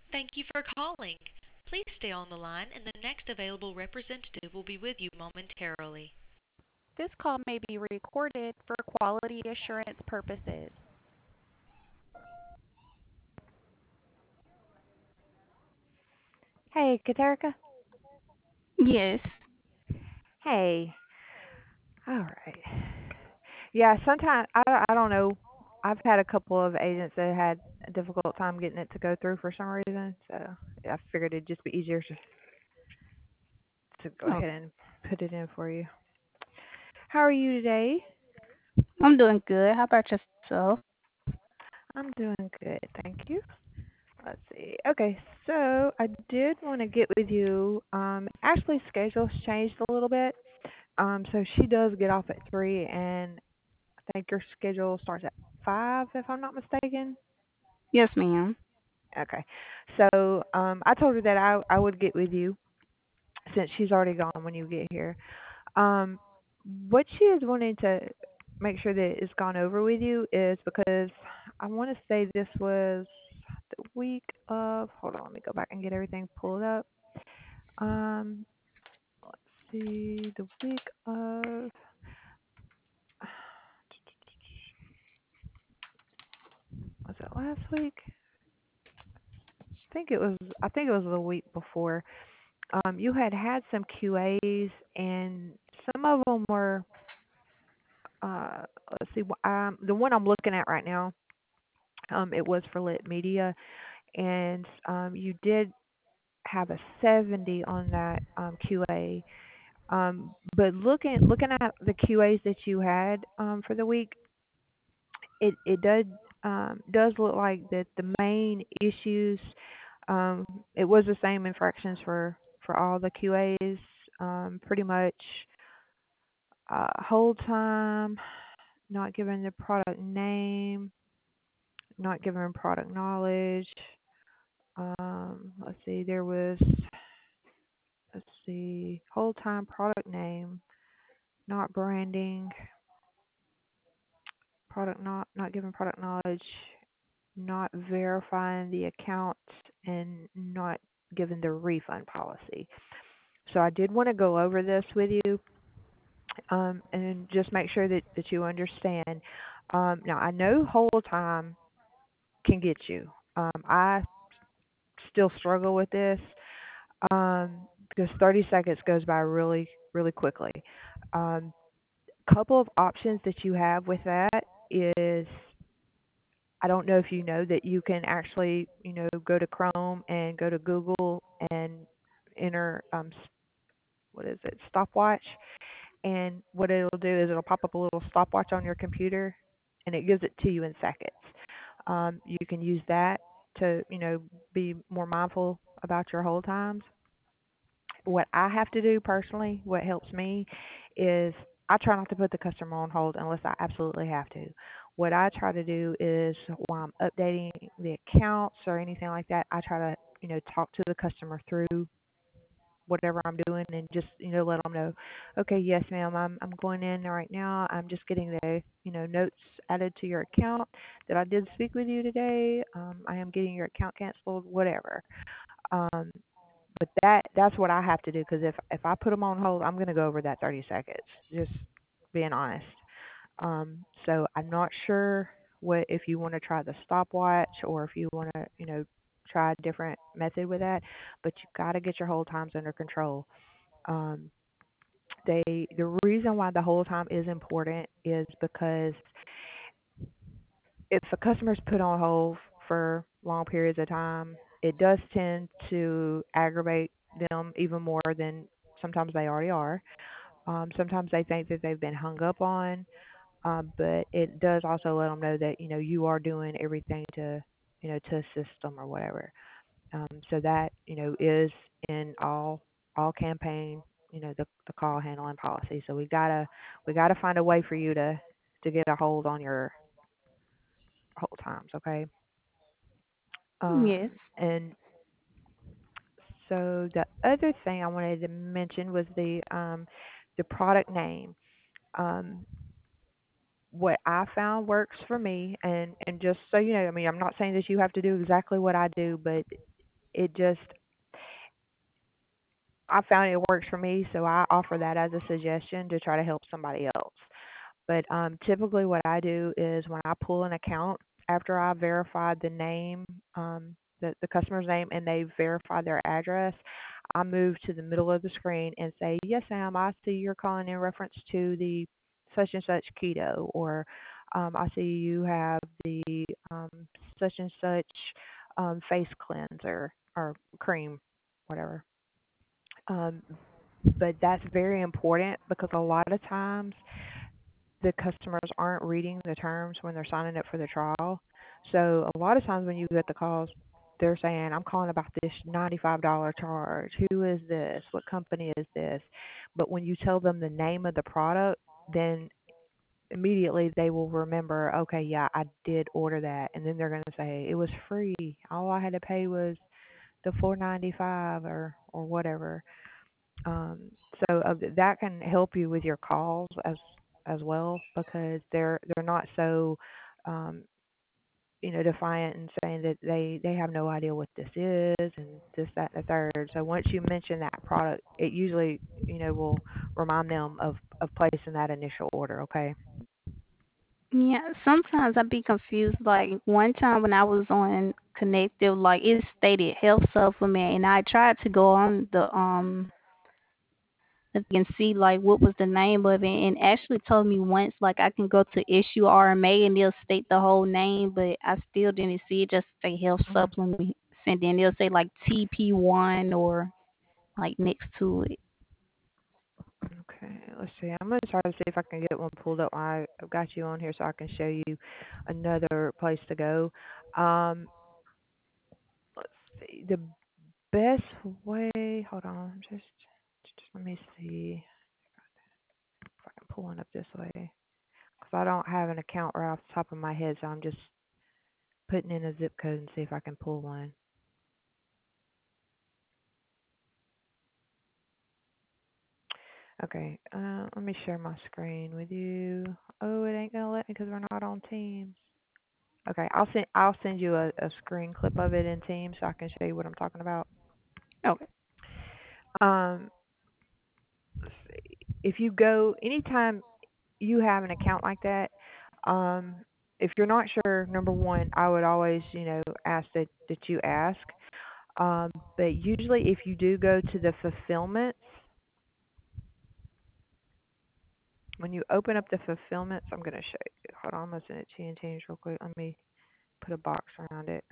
Thank you for calling. Please stay on the line, and the next available representative will be with you momentarily. This call may be recorded for quality assurance purposes. Hey, Katerica. Yes. Hey. All right. Yeah, sometimes I don't know. I've had a couple of agents that had a difficult time getting it to go through for some reason, so I figured it'd just be easier to go Oh, ahead and put it in for you. How are you today? I'm doing good. How about yourself? I'm doing good, thank you. Let's see. Okay, so I did want to get with you. Ashley's schedule's changed a little bit. So she does get off at 3, and I think your schedule starts at 5, if I'm not mistaken. Yes, ma'am. Okay. So I told her that I would get with you since she's already gone when you get here. Um, what she is wanting to make sure that it's gone over with you is because I want to say this was the week of. Hold on, let me go back and get everything pulled up. Um, let's see, the week of. Was it last week? Think it was. I think it was the week before. You had some QAs, and some of them were. Let's see. The one I'm looking at right now. It was for Lit Media, and you did have a 70 on that QA. But looking at the QAs that you had for the week, it does look like that the main issues. It was the same infractions for all the QAs. Pretty much hold time, not giving the product name, not giving product knowledge. Let's see, let's see, hold time, product name, not branding, product not giving product knowledge, not verifying the account, and not giving the refund policy. So I did want to go over this with you, and just make sure that you understand. Now I know hold time can get you. I still struggle with this because 30 seconds goes by really, really quickly. Um, Couple of options that you have with that is I don't know if you know that you can actually, go to Chrome and go to Google and enter what is it, stopwatch, and what it'll do is it'll pop up a little stopwatch on your computer, and it gives it to you in seconds. You can use that to, be more mindful about your hold times. What I have to do personally, what helps me, is I try not to put the customer on hold unless I absolutely have to. What I try to do is while I'm updating the accounts or anything like that, I try to, talk to the customer through whatever I'm doing and just, let them know, okay, yes, ma'am, I'm going in right now. I'm just getting the, notes added to your account that I did speak with you today. I am getting your account canceled, whatever. Um, but that's what I have to do because if I put them on hold, I'm going to go over that 30 seconds. Just being honest. So I'm not sure what if you want to try the stopwatch or if you want to try a different method with that, but you got to get your hold times under control. Um, the reason why the hold time is important is because if a customer's put on hold for long periods of time, it does tend to aggravate them even more than sometimes they already are. Sometimes they think that they've been hung up on, but it does also let them know that you are doing everything to to assist them or whatever. So that is in all campaign the call handling policy. So we gotta find a way for you to get a hold on your hold times, okay? Yes. And so the other thing I wanted to mention was the product name. Um, what I found works for me, and just so you know, I mean, I'm not saying that you have to do exactly what I do, but it just I found it works for me, so I offer that as a suggestion to try to help somebody else. But typically, what I do is when I pull an account after I verified the name, the customer's name, and they verified their address, I move to the middle of the screen and say, "Yes, ma'am, I see you're calling in reference to the such and such keto," or "I see you have the um, such and such face cleanser or cream, whatever." Um, but that's very important because a lot of times the customers aren't reading the terms when they're signing up for the trial. So a lot of times when you get the calls, they're saying, "I'm calling about this $95 charge. Who is this? What company is this?" But when you tell them the name of the product, then immediately they will remember, okay, yeah, I did order that. And then they're going to say, "It was free. All I had to pay was the $4.95 or whatever." Um, so that can help you with your calls as well because they're not so um, defiant and saying that they have no idea what this is and this that and the third. So once you mention that product, it usually will remind them of placing that initial order. Okay. Yeah, sometimes I be confused. Like one time when I was on Connective, like it stated health supplement, and I tried to go on the if you can see like what was the name of it, and actually told me once like I can go to issue RMA and they'll state the whole name, but I still didn't see it. Just say health hmm supplement, and then they'll say like TP1 or like next to it. Okay. Let's see. I'm gonna try to see if I can get one pulled up. I've got you on here so I can show you another place to go. Um, let's see. The best way. Hold on. Just let me see if I can pull one up this way. Because I don't have an account right off the top of my head, so I'm just putting in a zip code and see if I can pull one. Okay. Let me share my screen with you. Oh, it ain't gonna let me because we're not on Teams. Okay. I'll send you a screen clip of it in Teams so I can show you what I'm talking about. Okay. Um, let's see. If you go anytime you have an account like that, um, if you're not sure, number one, I would always, ask that you ask. But usually, if you do go to the fulfillments, when you open up the fulfillments, I'm going to show you. Hold on, I'm going to send it to you in Teams real quick. Let me put a box around it.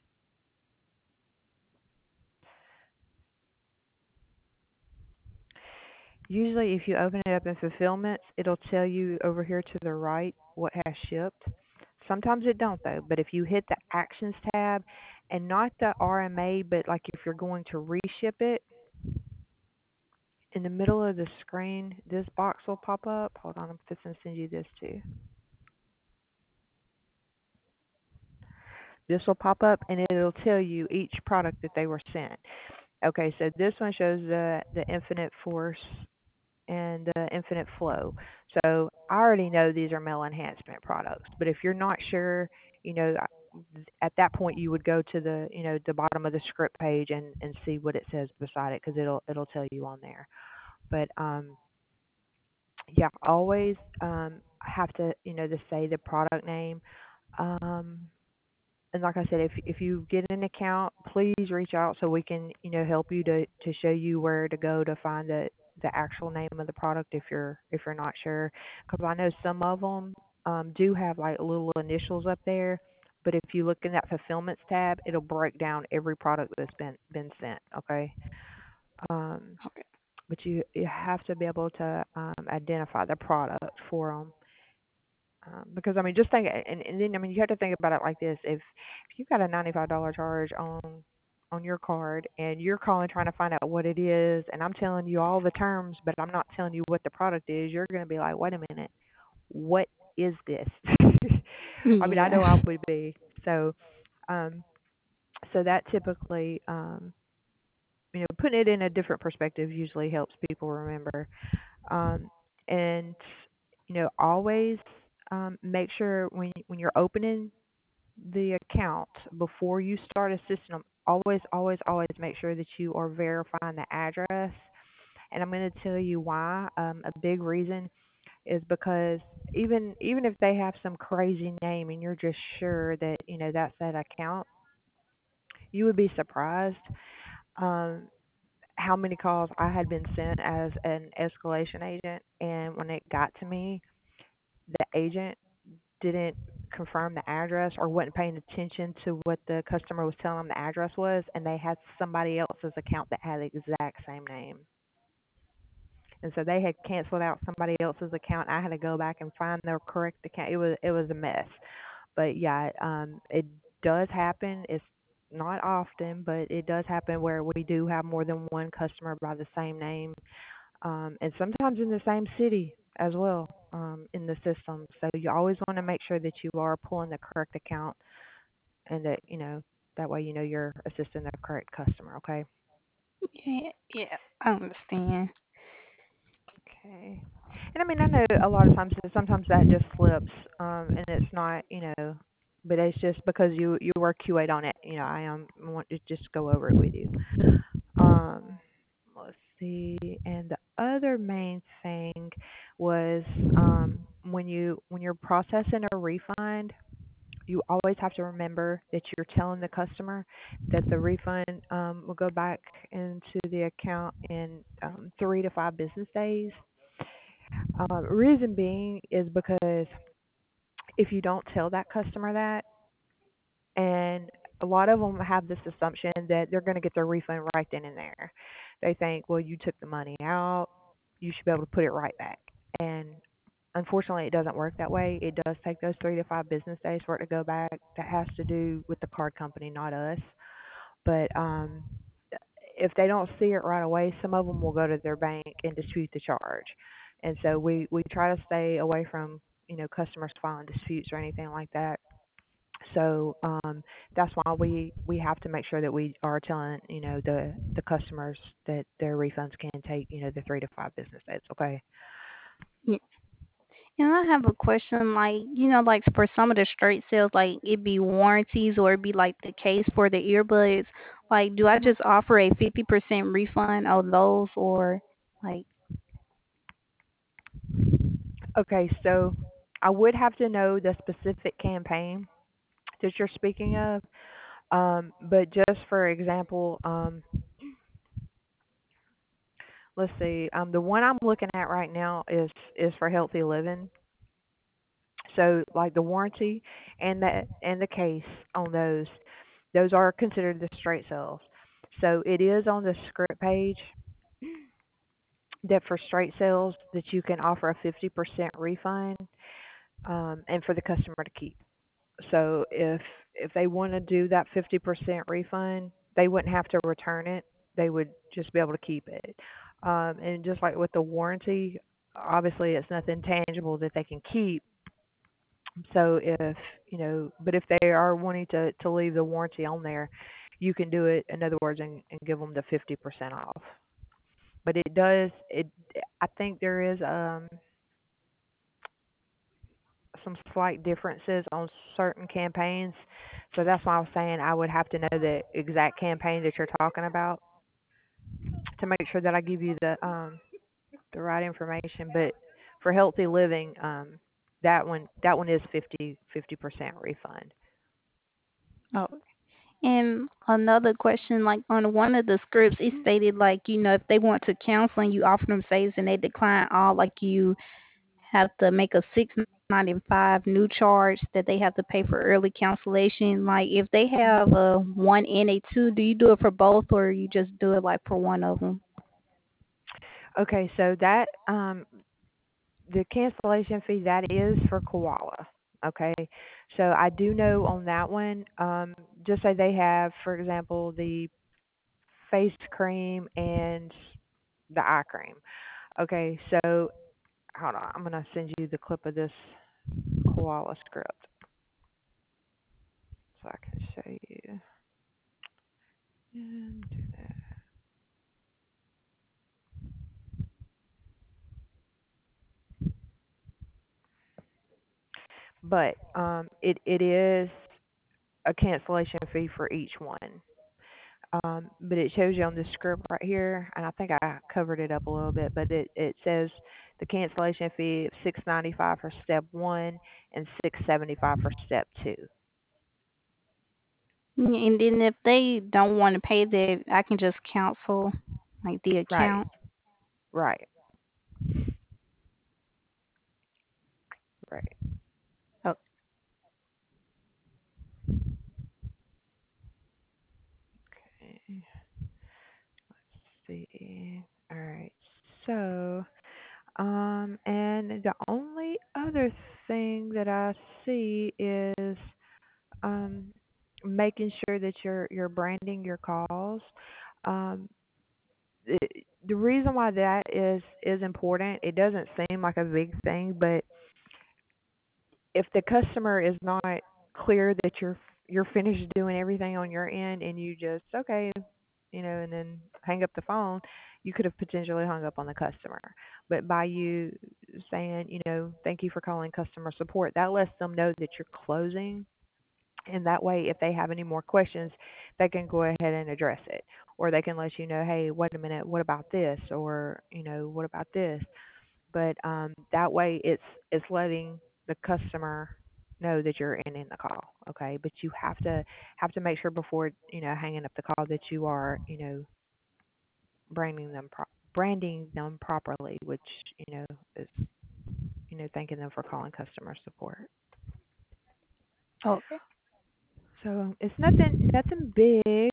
Usually, if you open it up in fulfillments, it'll tell you over here to the right what has shipped. Sometimes it don't though. But if you hit the Actions tab, and not the RMA, but like if you're going to reship it, in the middle of the screen, this box will pop up. Hold on, I'm just going to send you this too. This will pop up and it'll tell you each product that they were sent. Okay, so this one shows the Infinite Force and the Infinite Flow. So I already know these are male enhancement products, but if you're not sure, you know, at that point you would go to the bottom of the script page and see what it says beside it because it'll tell you on there. But yeah, always have to to say the product name. Um, and like I said, if you get an account, please reach out so we can help you to show you where to go to find the actual name of the product if you're not sure. Because I know some of them do have like little initials up there, but if you look in that fulfillments tab, it'll break down every product that's been sent. Okay. Um, Okay. but you have to be able to identify the product for them. Because I mean, just think, and then I mean, you have to think about it like this: if you got a $95 charge on your card, and you're calling trying to find out what it is, and I'm telling you all the terms, but I'm not telling you what the product is, you're going to be like, wait a minute, what is this? I mean, I know I Yeah. would be. So, um, so that typically, putting it in a different perspective usually helps people remember. And always make sure when you're opening the account before you start always make sure that you are verifying the address. And I'm going to tell you why. A big reason is because even if they have some crazy name and you're just sure that that's that account, you would be surprised um, how many calls I had been sent as an escalation agent, and when it got to me, the agent didn't confirm the address or wasn't paying attention to what the customer was telling them the address was, and they had somebody else's account that had the exact same name. And so they had canceled out somebody else's account. I had to go back and find their correct account. It was a mess. But yeah, it does happen. It's not often, but it does happen where we do have more than one customer by the same name, and sometimes in the same city as well, in the system. So you always want to make sure that you are pulling the correct account, and that that way you're assisting the correct customer. Okay. Yeah, yeah, I understand. Okay. And I mean, I know a lot of times, sometimes that just slips, and it's not, but it's just because you were QA'd on it. I want to just go over it with you. Um, let's see. And the other main thing was, when you're processing a refund, you always have to remember that you're telling the customer that the refund will go back into the account in 3 to 5 business days. Reason being is because if you don't tell that customer that, and a lot of them have this assumption that they're going to get their refund right then and there. They think, well, you took the money out, you should be able to put it right back. And unfortunately, it doesn't work that way. It does take those 3 to 5 business days for it to go back. That has to do with the card company, not us. But if they don't see it right away, some of them will go to their bank and dispute the charge. And so we try to stay away from customers filing disputes or anything like that. So that's why we have to make sure that we are telling the customers that their refunds can take the 3 to 5 business days. Okay. Yeah. And I have a question, like, like for some of the straight sales, like it be warranties or it be like the case for the earbuds. Like, do I Mhm. just offer a 50% refund on those, or like, Okay, so I would have to know the specific campaign that you're speaking of. But just for example, let's see. The one I'm looking at right now is for Healthy Living. So like the warranty and the case on those are considered the straight sales. So it is on the script page that for straight sales that you can offer a 50% refund, and for the customer to keep. So if they want to do that 50% refund, they wouldn't have to return it. They would just be able to keep it. And just like with the warranty, obviously it's nothing tangible that they can keep. So if but if they are wanting to leave the warranty on there, you can do it. In other words, and give them the 50% off. But it does it. I think there is some slight differences on certain campaigns. So that's why I was saying I would have to know the exact campaign that you're talking about to make sure that I give you the right information. But for Healthy Living, that one is 50% refund. oh. And another question, like on one of the scripts, it stated like, if they want to cancel and you offer them saves and they decline all, like you have to make a 695 new charge that they have to pay for early cancellation. Like if they have a one and a two, do you do it for both or you just do it like for one of them? Okay, so that the cancellation fee that is for Koala. Okay, so I do know on that one. Just say they have, for example, the face cream and the eye cream. Okay, so hold on, I'm gonna send you the clip of this koala script so I can show you. And do that. But it is a cancellation fee for each one. But it shows you on the script right here, and I think I covered it up a little bit, but it says the cancellation fee of $6.95 for step one and $6.75 for step two. And then if they don't want to pay that, I can just cancel like the Right, account. right, right. Oh, Okay, let's see. All right. So, and the only other thing that I see is um, making sure that you're branding your calls. Um, the, the reason why that is important, it doesn't seem like a big thing, but if the customer is not clear that you're finished doing everything on your end and you just okay, and then hang up the phone, you could have potentially hung up on the customer. But by you saying, thank you for calling customer support, that lets them know that you're closing, and that way if they have any more questions, they can go ahead and address it, or they can let you know, hey, wait a minute, what about this, or what about this. But that way it's letting the customer know that you're in the call. Okay, but you have to make sure before hanging up the call that you are branding them branding them properly, which is thanking them for calling customer support. okay. So it's nothing big,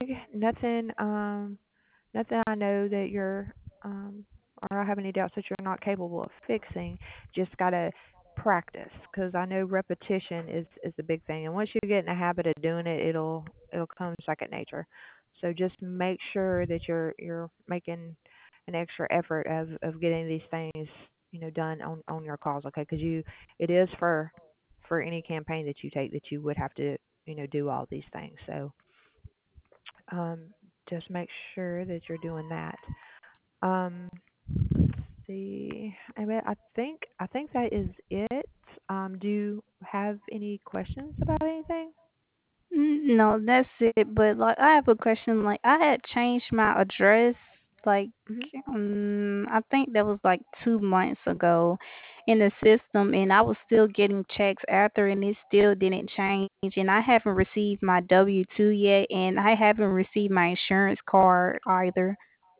nothing I know that you're or I have any doubts that you're not capable of fixing. Just gotta practice, because I know repetition is the big thing. And once you get in the habit of doing it, it'll come second nature. So just make sure that you're making an extra effort of getting these things done on your calls, okay? Because it is for any campaign that you take that you would have to do all these things. So um, just make sure that you're doing that. Um, let's see. I think that is it. Do you have any questions about anything? No, that's it. But like, I have a question. Like, I had changed my address. Like, Hmm. I think that was like 2 months ago in the system, and I was still getting checks after, and it still didn't change. And I haven't received my W-2 yet, and I haven't received my insurance card either.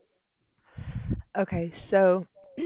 Okay, so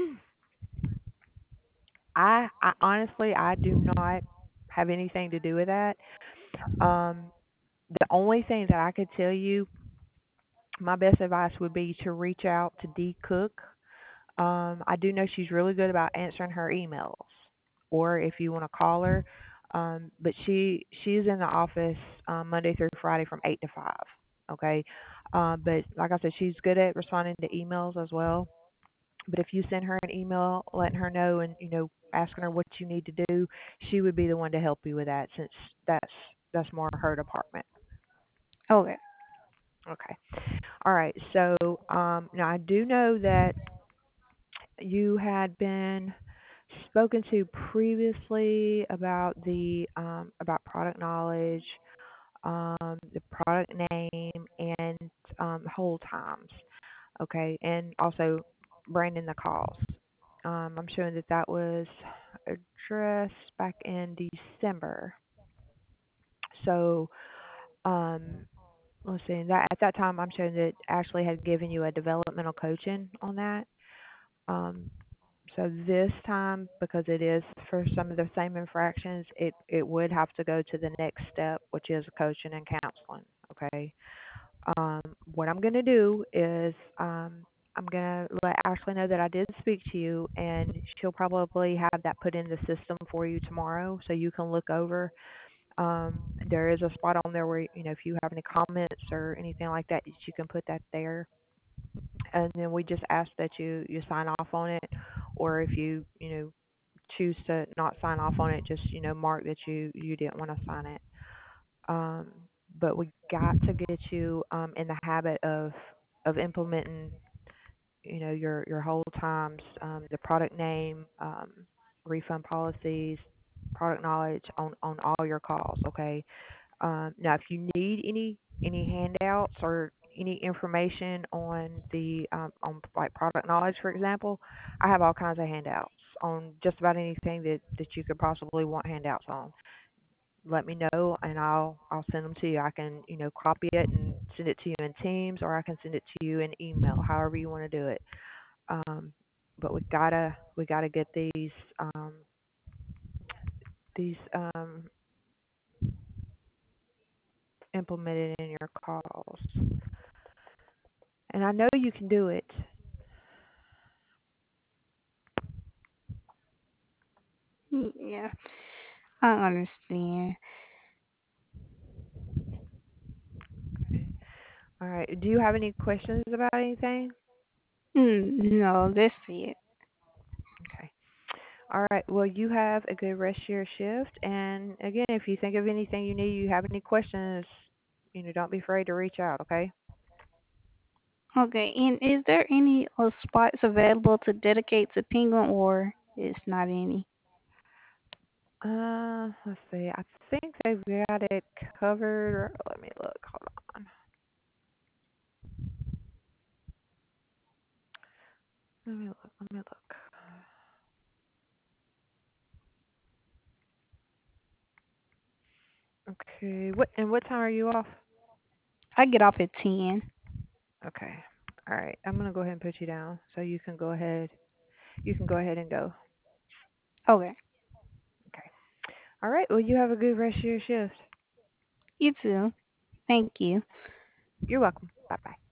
I honestly I do not have anything to do with that. Um, the only thing that I could tell you, my best advice would be to reach out to Dee Cook. I do know she's really good about answering her emails, or if you want to call her. But she's in the office Monday through Friday from 8 to 5. Okay, but like I said, she's good at responding to emails as well. But if you send her an email letting her know and asking her what you need to do, she would be the one to help you with that, since that's more her department. Okay. Okay. All right. So now I do know that you had been spoken to previously about the about product knowledge, the product name, and hold times. Okay, and also branding the calls. I'm showing that that was addressed back in December. So let's see. That at that time, I'm showing that Ashley had given you a developmental coaching on that. Um, so this time, because it is for some of the same infractions, it would have to go to the next step, which is coaching and counseling. Okay. Um, what I'm going to do is I'm going to let Ashley know that I did speak to you, and she'll probably have that put in the system for you tomorrow, so you can look over. There is a spot on there where if you have any comments or anything like that, you can put that there, and then we just ask that you sign off on it, or if you choose to not sign off on it, just mark that you didn't want to sign it. Um, but we got to get you in the habit of implementing your hold times, the product name, refund policies, product knowledge on all your calls. Okay. Now, if you need any handouts or any information on the on like product knowledge, for example, I have all kinds of handouts on just about anything that you could possibly want handouts on. Let me know and I'll send them to you. I can, copy it and send it to you in Teams, or I can send it to you in email, however you want to do it. Um, but we gotta get these implemented in your calls. And I know you can do it. Yeah, I understand. Okay. All right. Do you have any questions about anything? No, that's it. Okay. All right. Well, you have a good rest of your shift. And again, if you think of anything you have any questions, don't be afraid to reach out. Okay. Okay, and is there any spots available to dedicate to Penguin, or it's not any? Let's see. I think they've got it covered. Let me look. Hold on. Let me look. Let me look. Okay. What time are you off? I get off at 10. Okay. All right. I'm gonna go ahead and put you down so you can go ahead. You can go ahead and go. Okay, Okay. All right. Well, you have a good rest of your shift. you too. Thank you. You're welcome. Bye bye.